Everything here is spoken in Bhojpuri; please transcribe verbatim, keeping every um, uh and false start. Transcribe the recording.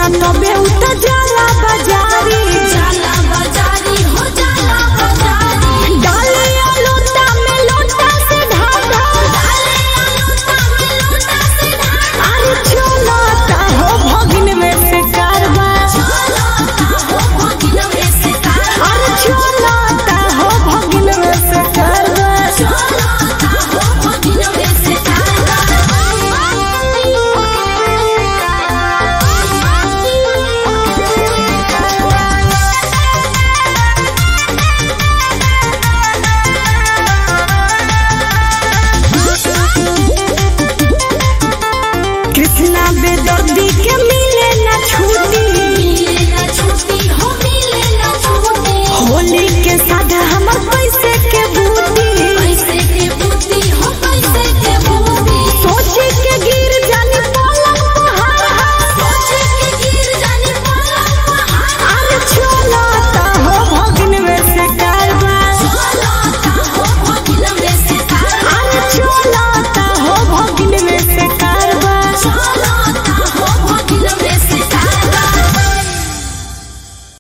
तबे उत जाला बाजारी जाला बाजारी हो जाला बाजारी डालिया लोटा में लोटा से ढाका डालिया लोटा में लोटा से ढाका अरे चलता हो भगिन में से कारवा चलता हो भगिन में से कारवा अरे चलता हो भगिन में से कारवा चलता हो भगिन में से कृष्णा बेदर्दी के मिले ना छुट्टी मिले ना छुट्टी हो मिले ना छुट्टी होली के साथ